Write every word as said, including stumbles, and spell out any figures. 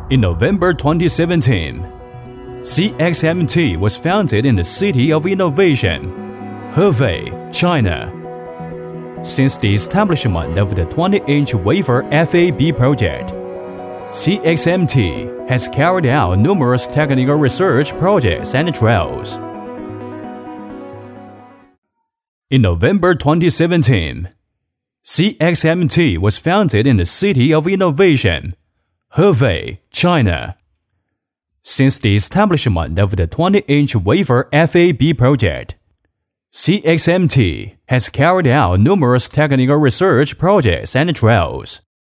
In November twenty seventeen, C X M T was founded in the City of Innovation, Hefei, China. Since the establishment of the twenty-inch wafer F A B project, C X M T has carried out numerous technical research projects and trials. In November twenty seventeen, C X M T was founded in the City of Innovation, Hefei, China. Since the establishment of the twenty-inch wafer F A B project, C X M T has carried out numerous technical research projects and trials.